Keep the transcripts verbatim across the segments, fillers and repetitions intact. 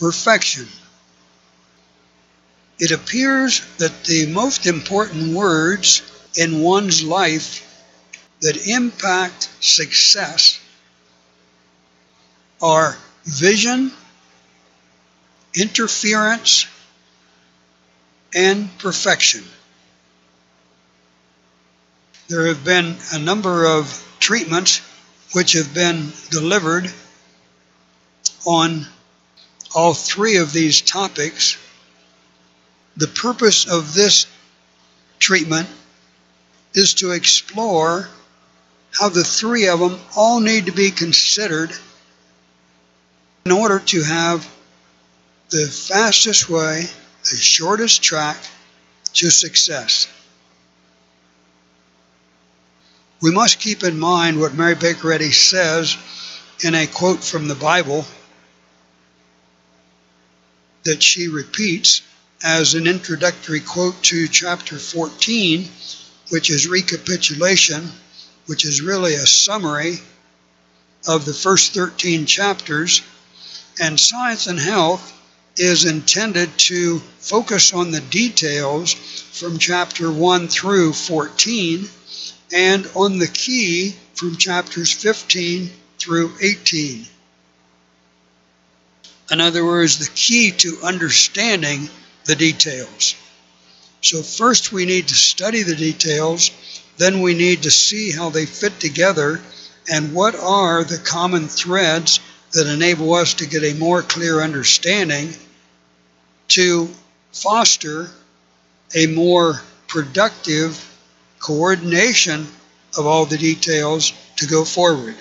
perfection. It appears that the most important words in one's life that impact success are vision, interference, and perfection. There have been a number of treatments which have been delivered on all three of these topics. The purpose of this treatment is to explore how the three of them all need to be considered in order to have the fastest way, the shortest track to success. We must keep in mind what Mary Baker Eddy says in a quote from the Bible that she repeats as an introductory quote to chapter fourteen, which is recapitulation, which is really a summary of the first thirteen chapters. And Science and Health is intended to focus on the details from chapter one through fourteen and on the key from chapters fifteen through eighteen. In other words, the key to understanding the details. So first we need to study the details, then we need to see how they fit together and what are the common threads that enable us to get a more clear understanding to foster a more productive coordination of all the details to go forward.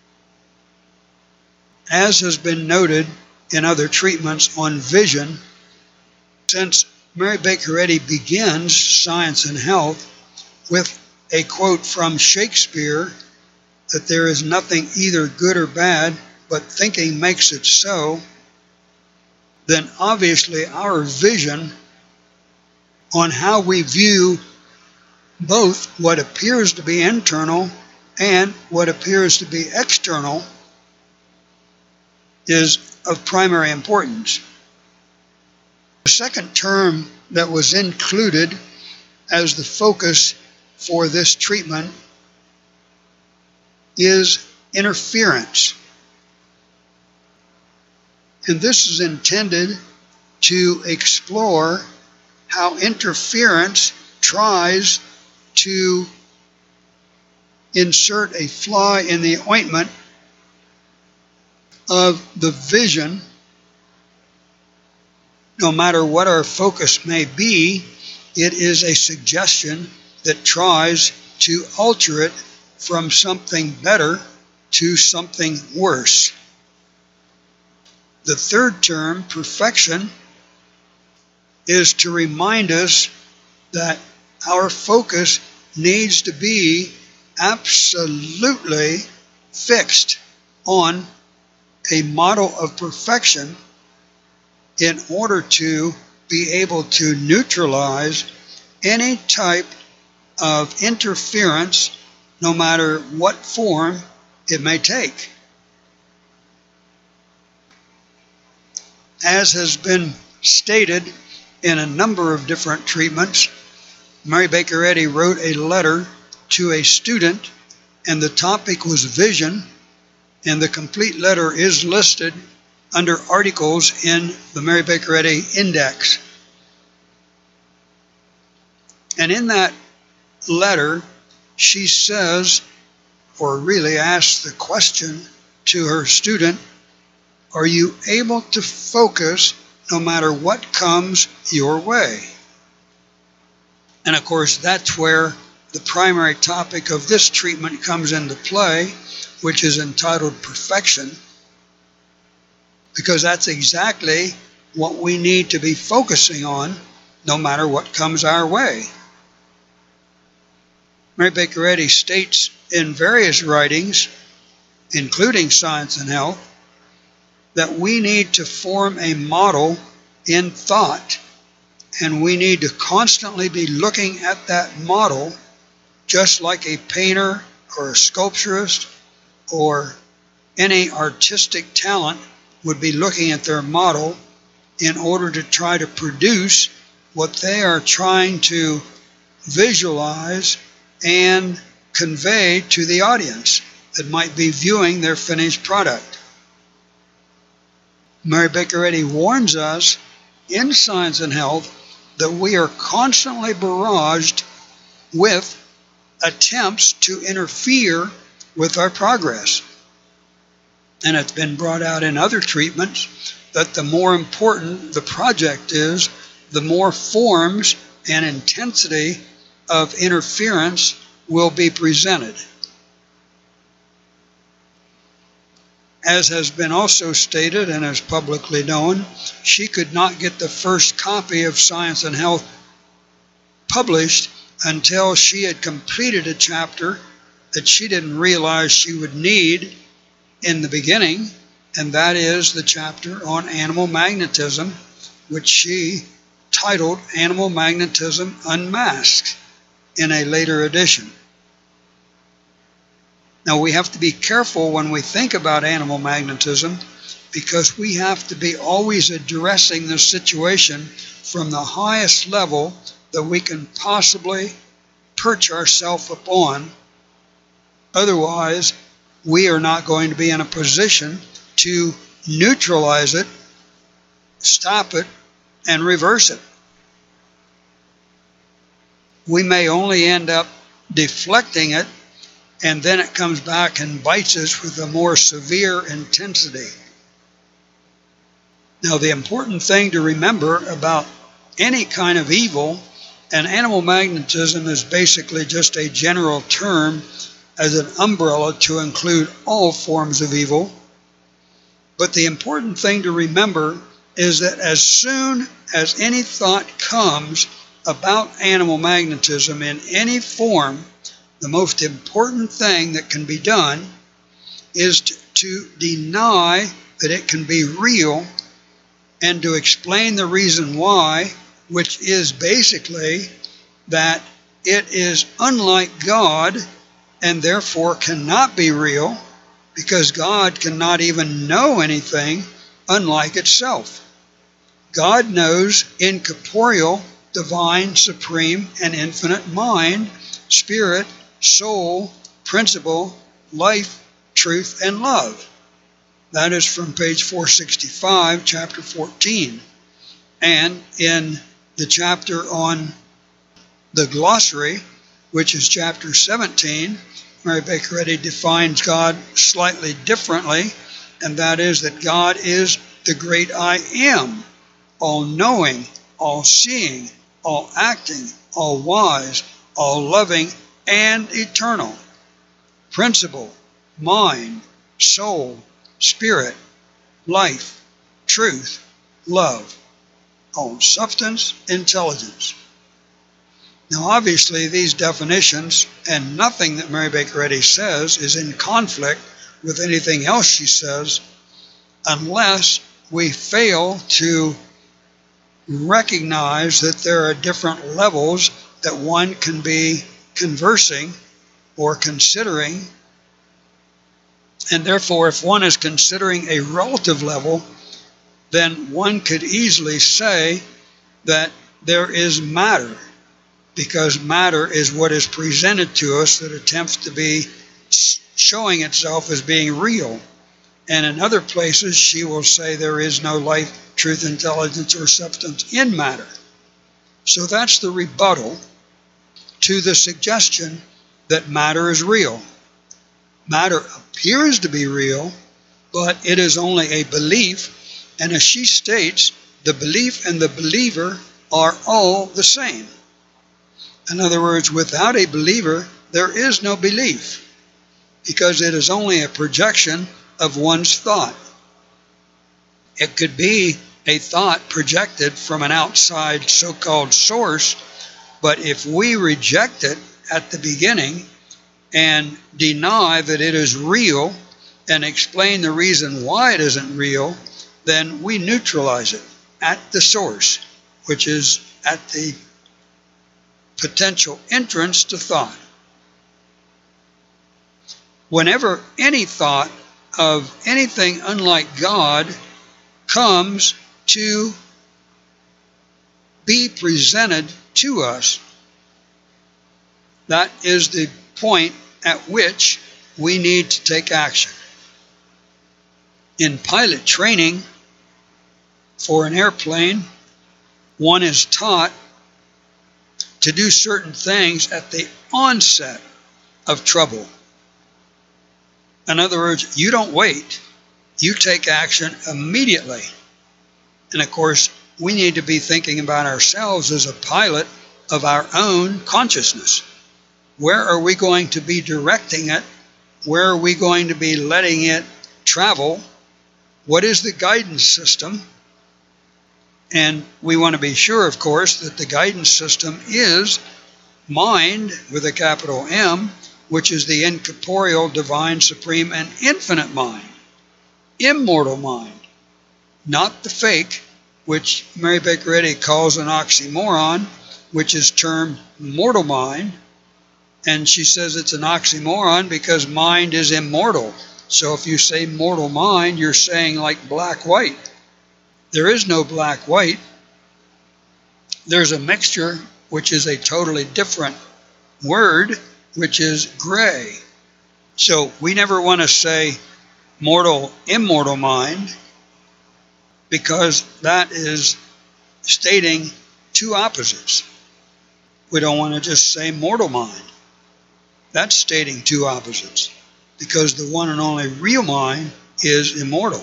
As has been noted in other treatments on vision, since Mary Baker Eddy begins Science and Health with a quote from Shakespeare that there is nothing either good or bad, but thinking makes it so, then obviously our vision on how we view both what appears to be internal and what appears to be external is of primary importance. The second term that was included as the focus for this treatment is interference. And this is intended to explore how interference tries to insert a fly in the ointment of the vision. No matter what our focus may be, it is a suggestion that tries to alter it from something better to something worse. The third term, perfection, is to remind us that our focus needs to be absolutely fixed on a model of perfection in order to be able to neutralize any type of interference, no matter what form it may take. As has been stated in a number of different treatments, Mary Baker Eddy wrote a letter to a student, and the topic was vision, and the complete letter is listed under articles in the Mary Baker Eddy Index. And in that letter, she says, or really asks the question to her student, are you able to focus no matter what comes your way? And of course, that's where the primary topic of this treatment comes into play, which is entitled Perfection, because that's exactly what we need to be focusing on no matter what comes our way. Mary Baker Eddy states in various writings, including Science and Health, that we need to form a model in thought, and we need to constantly be looking at that model, just like a painter or a sculpturist or any artistic talent would be looking at their model in order to try to produce what they are trying to visualize and convey to the audience that might be viewing their finished product. Mary Baker Eddy warns us in Science and Health that we are constantly barraged with attempts to interfere with our progress. And it's been brought out in other treatments that the more important the project is, the more forms and intensity of interference will be presented. As has been also stated and is publicly known, she could not get the first copy of Science and Health published until she had completed a chapter that she didn't realize she would need in the beginning, and that is the chapter on animal magnetism, which she titled Animal Magnetism Unmasked in a later edition. Now, we have to be careful when we think about animal magnetism, because we have to be always addressing the situation from the highest level that we can possibly perch ourselves upon. Otherwise, we are not going to be in a position to neutralize it, stop it, and reverse it. We may only end up deflecting it, and then it comes back and bites us with a more severe intensity. Now, the important thing to remember about any kind of evil, and animal magnetism is basically just a general term as an umbrella to include all forms of evil. But the important thing to remember is that as soon as any thought comes about animal magnetism in any form, the most important thing that can be done is to, to deny that it can be real and to explain the reason why, which is basically that it is unlike God and therefore cannot be real, because God cannot even know anything unlike itself. God knows incorporeal, divine, supreme, and infinite mind, spirit, soul, principle, life, truth, and love. That is from page four sixty-five, chapter fourteen. And in the chapter on the glossary, which is chapter seventeen, Mary Baker Eddy defines God slightly differently, and that is that God is the great I am, all-knowing, all-seeing, all-acting, all-wise, all-loving, and eternal. Principle, mind, soul, spirit, life, truth, love, all substance, intelligence. Now, obviously, these definitions and nothing that Mary Baker Eddy says is in conflict with anything else she says, unless we fail to recognize that there are different levels that one can be conversing or considering. And therefore, if one is considering a relative level, then one could easily say that there is matter, because matter is what is presented to us that attempts to be showing itself as being real. And in other places, she will say there is no life, truth, intelligence, or substance in matter. So that's the rebuttal to the suggestion that matter is real. Matter appears to be real, but it is only a belief, and as she states, the belief and the believer are all the same. In other words, without a believer, there is no belief, because it is only a projection of one's thought. It could be a thought projected from an outside so-called source, but if we reject it at the beginning and deny that it is real and explain the reason why it isn't real, then we neutralize it at the source, which is at the potential entrance to thought. Whenever any thought of anything unlike God comes to be presented to us. That is the point at which we need to take action. In pilot training for an airplane, one is taught to do certain things at the onset of trouble. In other words, you don't wait. You take action immediately. And of course, we need to be thinking about ourselves as a pilot of our own consciousness. Where are we going to be directing it? Where are we going to be letting it travel? What is the guidance system? And we want to be sure, of course, that the guidance system is mind with a capital M, which is the incorporeal, divine, supreme, and infinite mind. Immortal mind. Not the fake, which Mary Baker Eddy calls an oxymoron, which is termed mortal mind. And she says it's an oxymoron because mind is immortal. So if you say mortal mind, you're saying like black-white. There is no black-white. There's a mixture, which is a totally different word, which is gray. So we never want to say mortal, immortal mind, because that is stating two opposites. We don't want to just say mortal mind. That's stating two opposites, because the one and only real mind is immortal.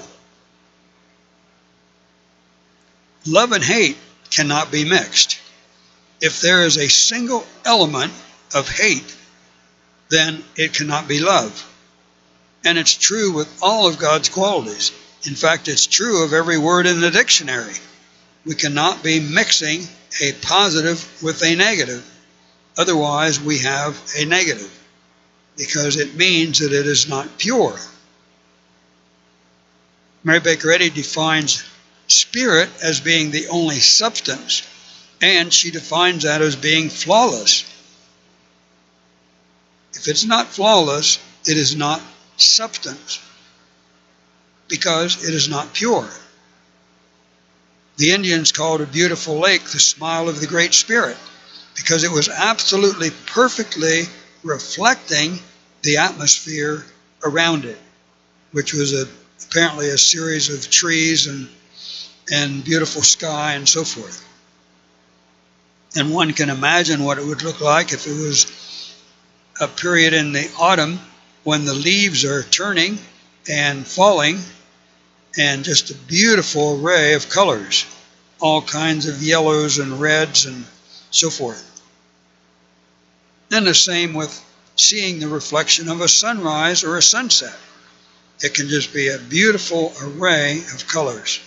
Love and hate cannot be mixed. If there is a single element of hate, then it cannot be love. And it's true with all of God's qualities. In fact, it's true of every word in the dictionary. We cannot be mixing a positive with a negative. Otherwise, we have a negative, because it means that it is not pure. Mary Baker Eddy defines spirit as being the only substance, and she defines that as being flawless. If it's not flawless, it is not substance, because it is not pure. The Indians called a beautiful lake the smile of the Great Spirit, because it was absolutely perfectly reflecting the atmosphere around it, which was a, apparently a series of trees and, and beautiful sky and so forth. And one can imagine what it would look like if it was a period in the autumn when the leaves are turning and falling, and just a beautiful array of colors, all kinds of yellows and reds and so forth. And the same with seeing the reflection of a sunrise or a sunset. It can just be a beautiful array of colors.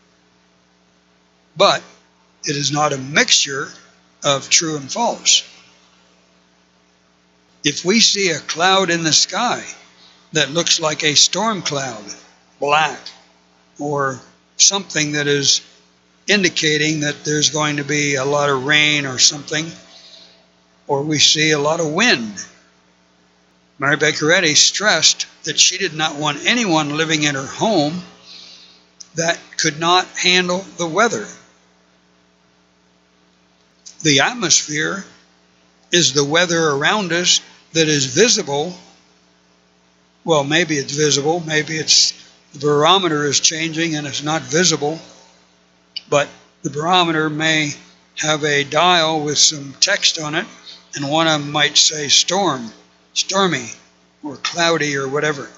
But it is not a mixture of true and false. If we see a cloud in the sky that looks like a storm cloud, black, or something that is indicating that there's going to be a lot of rain or something, or we see a lot of wind, Mary Baker Eddy stressed that she did not want anyone living in her home that could not handle the weather. The atmosphere is the weather around us that is visible. Well, maybe it's visible, maybe it's the barometer is changing and it's not visible, but the barometer may have a dial with some text on it, and one of them might say storm, stormy, or cloudy, or whatever.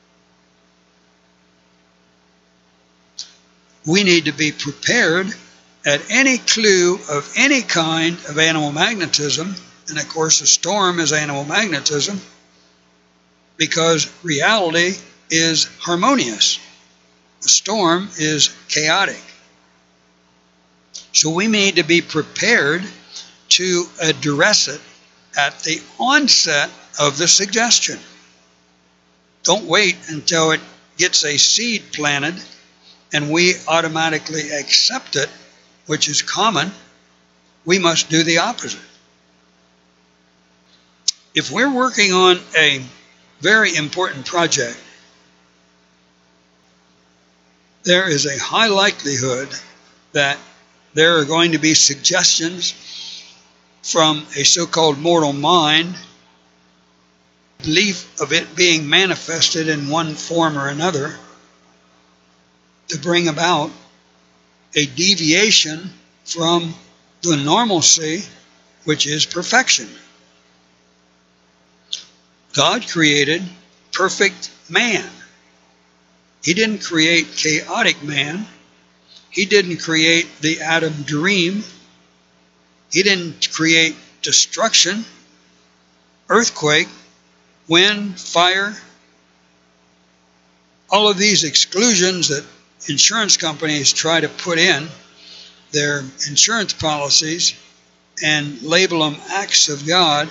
We need to be prepared at any clue of any kind of animal magnetism, and of course a storm is animal magnetism, because reality is harmonious. A storm is chaotic. So we need to be prepared to address it at the onset of the suggestion. Don't wait until it gets a seed planted and we automatically accept it, which is common. We must do the opposite. If we're working on a very important project, there is a high likelihood that there are going to be suggestions from a so-called mortal mind, belief of it being manifested in one form or another, to bring about a deviation from the normalcy, which is perfection. God created perfect man. He didn't create chaotic man. He didn't create the Adam dream. He didn't create destruction, earthquake, wind, fire, all of these exclusions that insurance companies try to put in their insurance policies and label them acts of God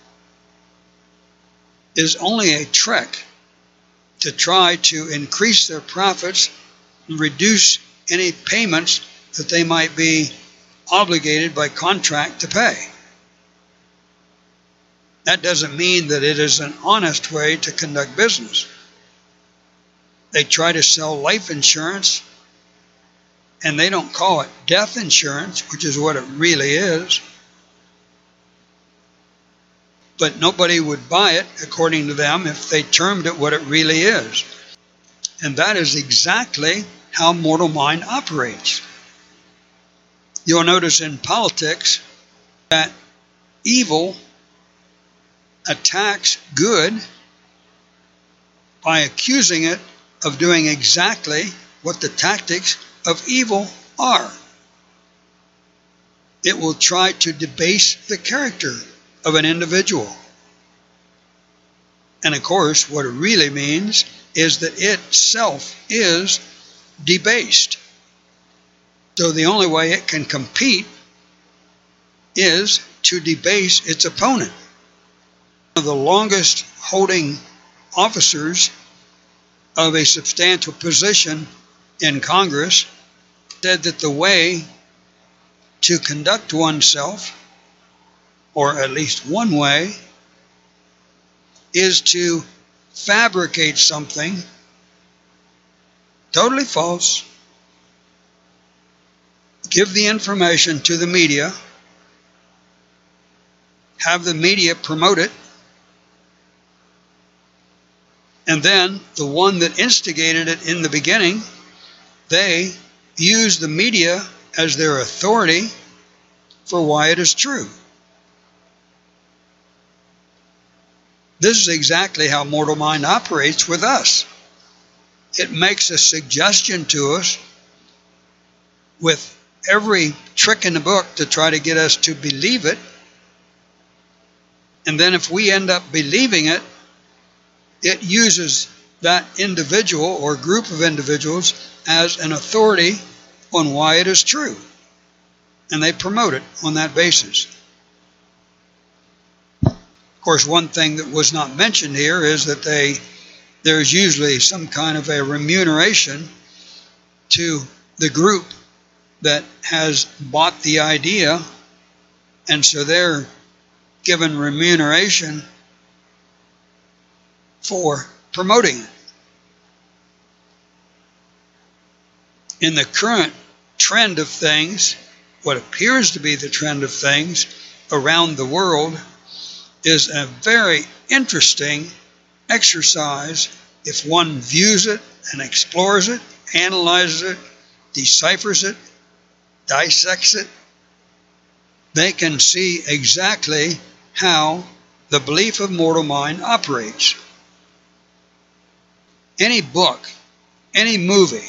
is only a trick to try to increase their profits and reduce any payments that they might be obligated by contract to pay. That doesn't mean that it is an honest way to conduct business. They try to sell life insurance, and they don't call it death insurance, which is what it really is. But nobody would buy it, according to them, if they termed it what it really is. And that is exactly how mortal mind operates. You'll notice in politics that evil attacks good by accusing it of doing exactly what the tactics of evil are. It will try to debase the character of an individual. And of course, what it really means is that itself is debased. So the only way it can compete is to debase its opponent. One of the longest holding officers of a substantial position in Congress said that the way to conduct oneself, or at least one way, is to fabricate something totally false, give the information to the media, have the media promote it, and then the one that instigated it in the beginning, they use the media as their authority for why it is true. This is exactly how mortal mind operates with us. It makes a suggestion to us with every trick in the book to try to get us to believe it. And then if we end up believing it, it uses that individual or group of individuals as an authority on why it is true. And they promote it on that basis. Of course, one thing that was not mentioned here is that they there's usually some kind of a remuneration to the group that has bought the idea, and so they're given remuneration for promoting it. In the current trend of things, what appears to be the trend of things around the world is a very interesting exercise if one views it and explores it, analyzes it, deciphers it, dissects it. They can see exactly how the belief of mortal mind operates. Any book, any movie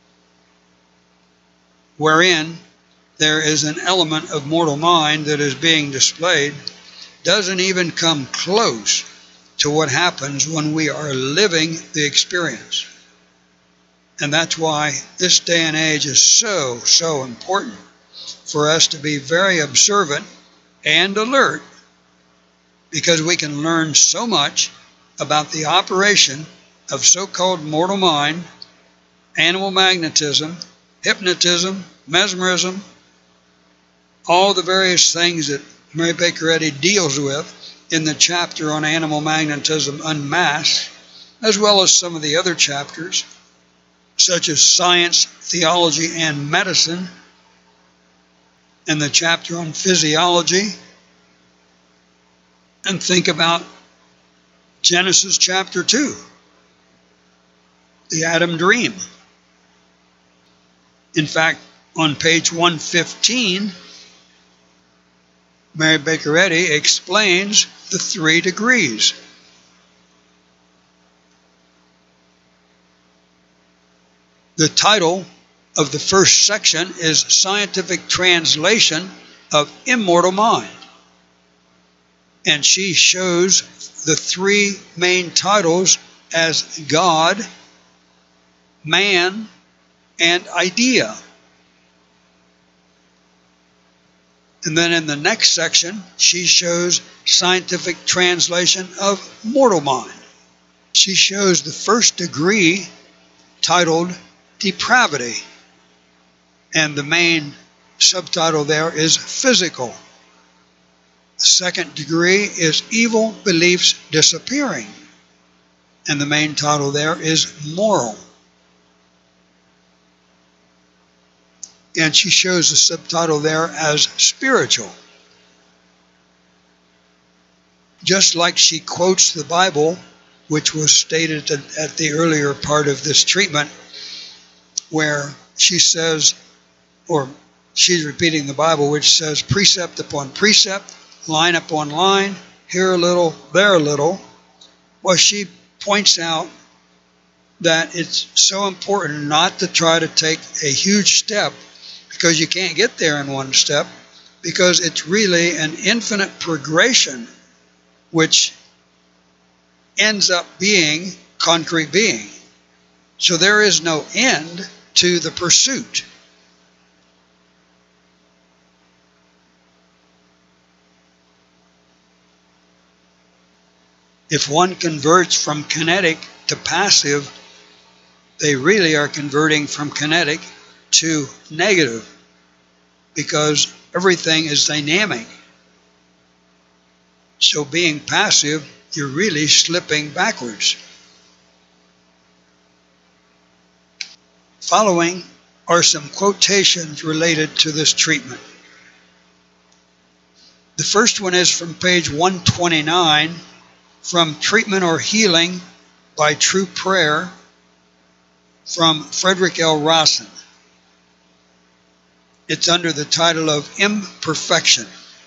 wherein there is an element of mortal mind that is being displayed doesn't even come close to what happens when we are living the experience. And that's why this day and age is so, so important for us to be very observant and alert, because we can learn so much about the operation of so-called mortal mind, animal magnetism, hypnotism, mesmerism, all the various things that Mary Baker Eddy deals with in the chapter on animal magnetism unmasked, as well as some of the other chapters, such as science, theology, and medicine. and the chapter on physiology, and think about Genesis chapter two, the Adam dream. In fact, on page one fifteen, Mary Baker Eddy explains the three degrees. The title of the first section is Scientific Translation of Immortal Mind. And she shows the three main titles as God, man, and idea. And then in the next section, she shows scientific translation of mortal mind. She shows the first degree titled depravity, and the main subtitle there is physical. The second degree is evil beliefs disappearing, and the main title there is moral. And she shows the subtitle there as spiritual. Just like she quotes the Bible, which was stated at the earlier part of this treatment, where she says, or she's repeating the Bible, which says precept upon precept, line upon line, here a little, there a little. Well, she points out that it's so important not to try to take a huge step, because you can't get there in one step, because it's really an infinite progression which ends up being concrete being. So there is no end to the pursuit. If one converts from kinetic to passive, they really are converting from kinetic to negative, because everything is dynamic. So being passive, you're really slipping backwards. Following are some quotations related to this treatment. The first one is from page one twenty-nine, from Treatment or Healing by True Prayer, from Frederick L. Rawson. It's under the title of Imperfection.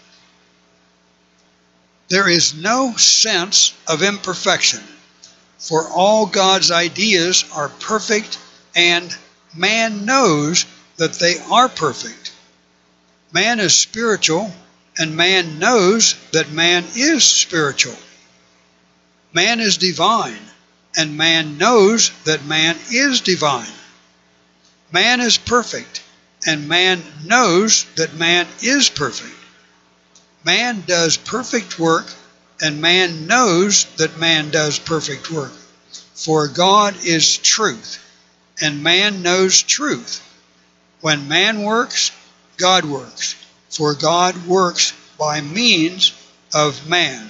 There is no sense of imperfection, for all God's ideas are perfect, and man knows that they are perfect. Man is spiritual, and man knows that man is spiritual. Man is divine, and man knows that man is divine. Man is perfect, and man knows that man is perfect. Man does perfect work, and man knows that man does perfect work. For God is truth, and man knows truth. When man works, God works, for God works by means of man.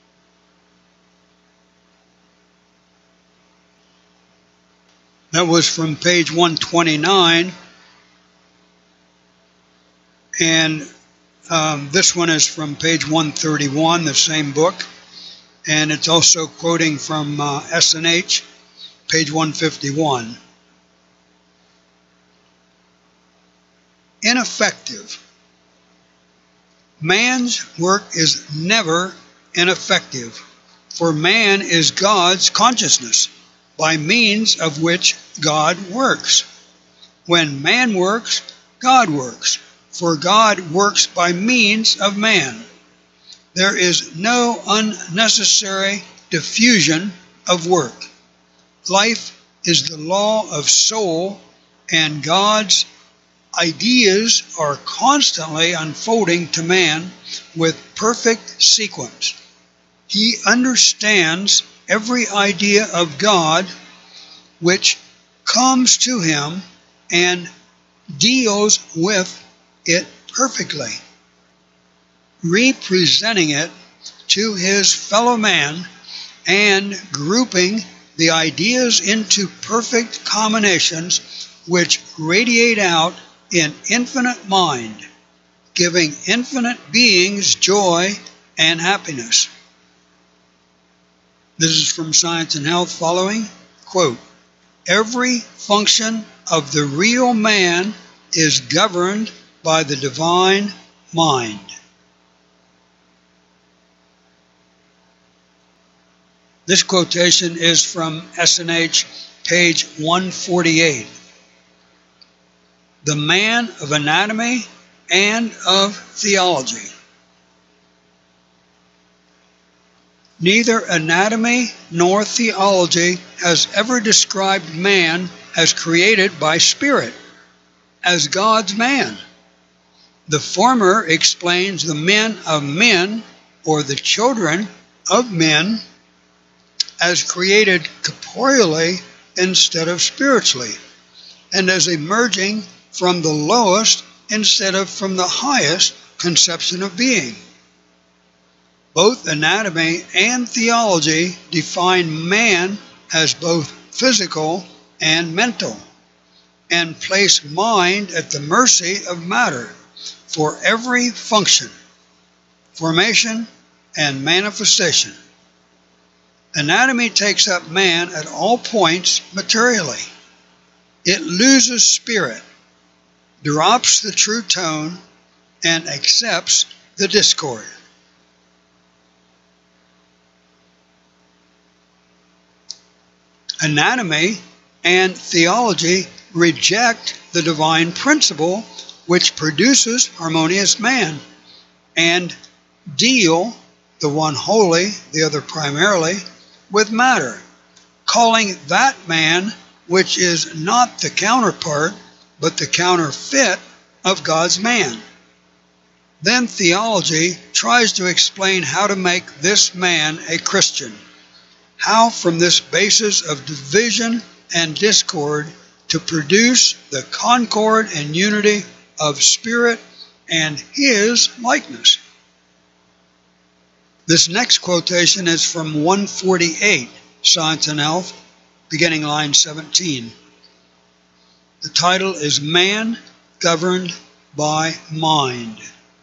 That was from page one twenty-nine, and um, this one is from page one thirty-one, the same book, and it's also quoting from uh, S and H, page one fifty-one. Ineffective. Man's work is never ineffective, for man is God's consciousness, by means of which God works. When man works, God works, for God works by means of man. There is no unnecessary diffusion of work. Life is the law of soul, and God's ideas are constantly unfolding to man with perfect sequence. He understands every idea of God which comes to him and deals with it perfectly, representing it to his fellow man and grouping the ideas into perfect combinations which radiate out in infinite mind, giving infinite beings joy and happiness. This is from Science and Health following, quote, every function of the real man is governed by the divine mind. This quotation is from S and H, page one forty-eight. The man of anatomy and of theology. Neither anatomy nor theology has ever described man as created by spirit, as God's man. The former explains the men of men, or the children of men, as created corporeally instead of spiritually, and as emerging from the lowest instead of from the highest conception of being. Both anatomy and theology define man as both physical and mental, and place mind at the mercy of matter for every function, formation, and manifestation. Anatomy takes up man at all points materially. It loses spirit, drops the true tone, and accepts the discord. Anatomy and theology reject the divine principle which produces harmonious man, and deal, the one wholly, the other primarily, with matter, calling that man which is not the counterpart, but the counterfeit of God's man. Then theology tries to explain how to make this man a Christian, how from this basis of division and discord to produce the concord and unity of spirit and his likeness. This next quotation is from one forty-eight, Science and Health, beginning line seventeen. The title is Man Governed by Mind.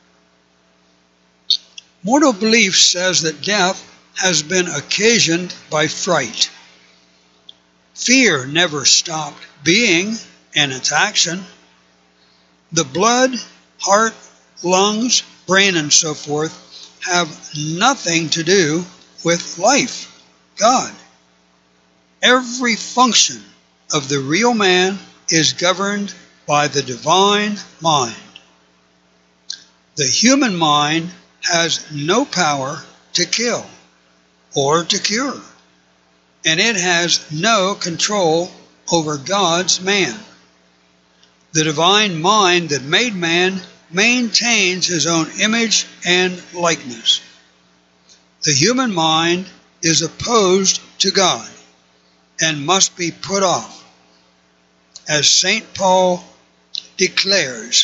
Mortal belief says that death has been occasioned by fright. Fear never stopped being in its action. The blood, heart, lungs, brain, and so forth have nothing to do with life, God. Every function of the real man is governed by the divine mind. The human mind has no power to kill or to cure, and it has no control over God's man. The divine mind that made man maintains his own image and likeness. The human mind is opposed to God and must be put off. As Saint Paul declares,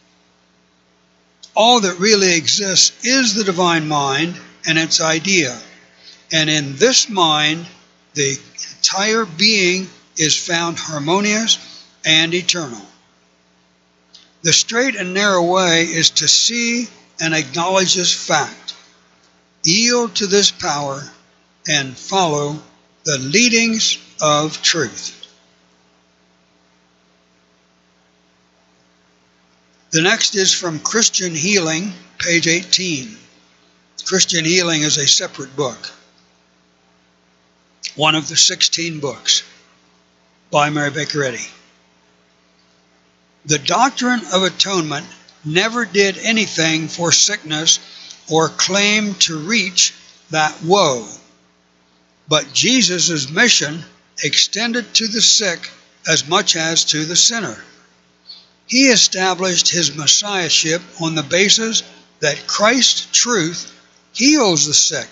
all that really exists is the divine mind and its idea, and in this mind the entire being is found harmonious and eternal. The straight and narrow way is to see and acknowledge this fact, yield to this power, and follow the leadings of truth. The next is from Christian Healing, page eighteen. Christian Healing is a separate book, one of the sixteen books by Mary Baker Eddy. The doctrine of atonement never did anything for sickness or claimed to reach that woe, but Jesus' mission extended to the sick as much as to the sinner. He established his messiahship on the basis that Christ's truth heals the sick.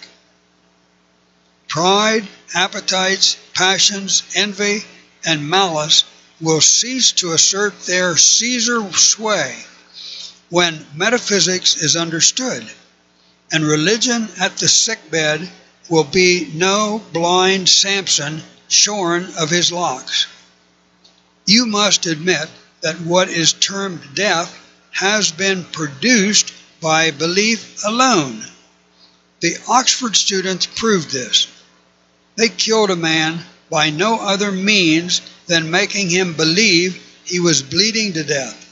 Pride, appetites, passions, envy, and malice will cease to assert their Caesar sway when metaphysics is understood, and religion at the sickbed will be no blind Samson shorn of his locks. You must admit that what is termed death has been produced by belief alone. The Oxford students proved this. They killed a man by no other means than making him believe he was bleeding to death.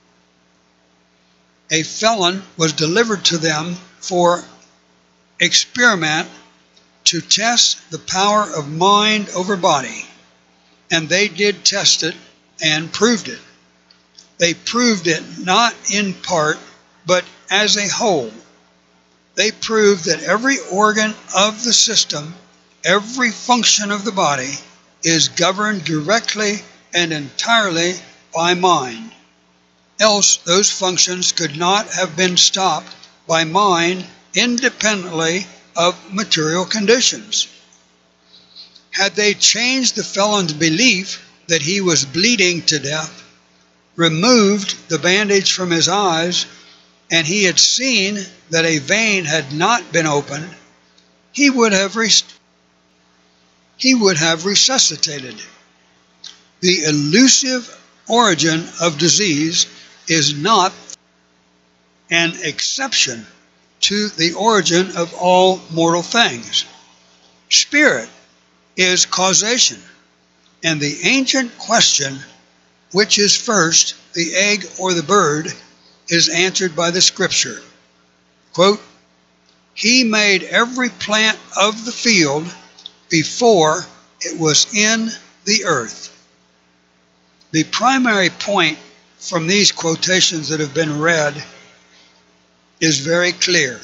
A felon was delivered to them for experiment to test the power of mind over body, and they did test it and proved it. They proved it not in part, but as a whole. They proved that every organ of the system, every function of the body, is governed directly and entirely by mind. Else those functions could not have been stopped by mind independently of material conditions. Had they changed the felon's belief that he was bleeding to death, removed the bandage from his eyes, and he had seen that a vein had not been opened, he would have rest- he would have resuscitated. The elusive origin of disease is not an exception to the origin of all mortal things. Spirit is causation, and the ancient question, which is first, the egg or the bird, is answered by the scripture. Quote, "He made every plant of the field before it was in the earth." The primary point from these quotations that have been read is very clear.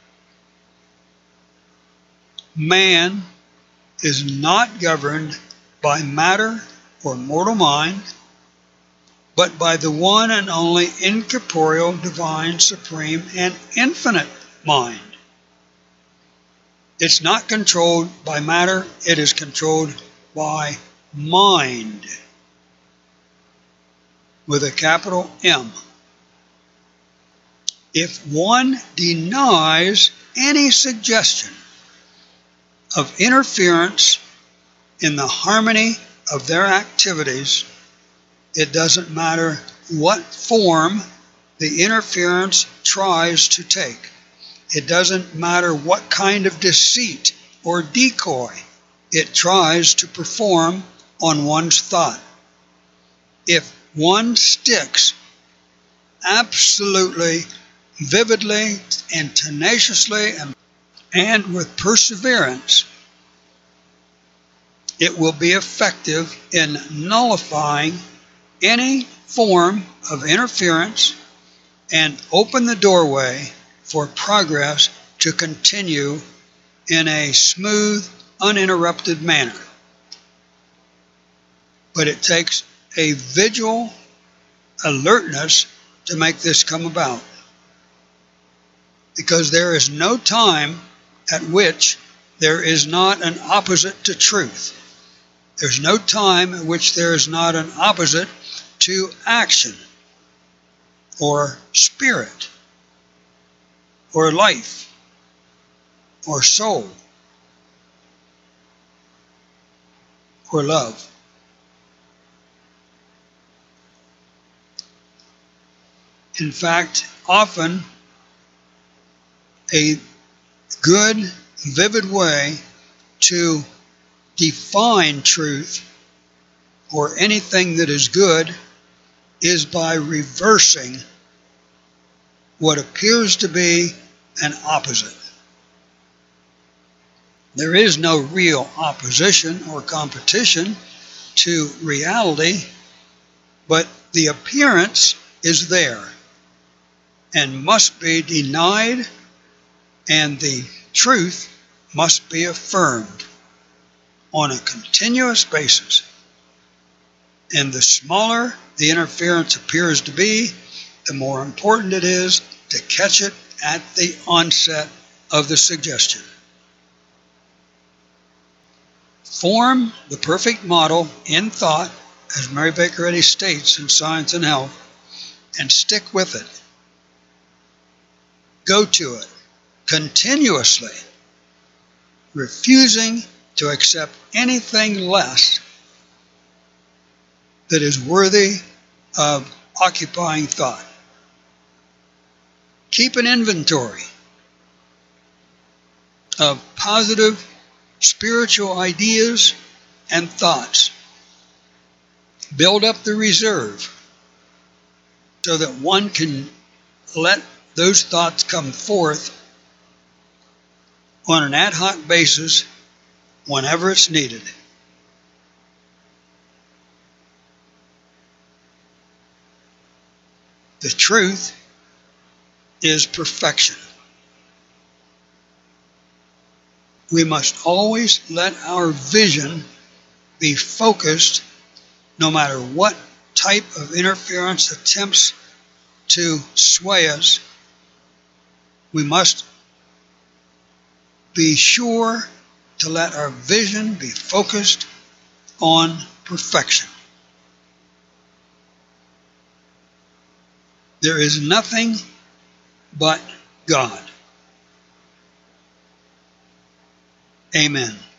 Man is not governed by matter or mortal mind, but by the one and only incorporeal, divine, supreme, and infinite mind. It's not controlled by matter, it is controlled by mind, with a capital M. If one denies any suggestion of interference in the harmony of their activities, it doesn't matter what form the interference tries to take. It doesn't matter what kind of deceit or decoy it tries to perform on one's thought. If one sticks absolutely, vividly, and tenaciously, and, and with perseverance, it will be effective in nullifying any form of interference and open the doorway for progress to continue in a smooth, uninterrupted manner. But it takes a vigil alertness to make this come about, because there is no time at which there is not an opposite to truth. There's no time at which there is not an opposite to action or spirit or life or soul or love. In fact, often a good, vivid way to define truth or anything that is good is by reversing what appears to be an opposite. There is no real opposition or competition to reality, but the appearance is there and must be denied, and the truth must be affirmed on a continuous basis. And the smaller the interference appears to be, the more important it is to catch it at the onset of the suggestion. Form the perfect model in thought, as Mary Baker Eddy states in Science and Health, and stick with it. Go to it continuously, refusing to accept anything less that is worthy of occupying thought. Keep an inventory of positive spiritual ideas and thoughts. Build up the reserve so that one can let those thoughts come forth on an ad hoc basis whenever it's needed. The truth is perfection. We must always let our vision be focused no matter what type of interference attempts to sway us. We must be sure to let our vision be focused on perfection. There is nothing but God. Amen.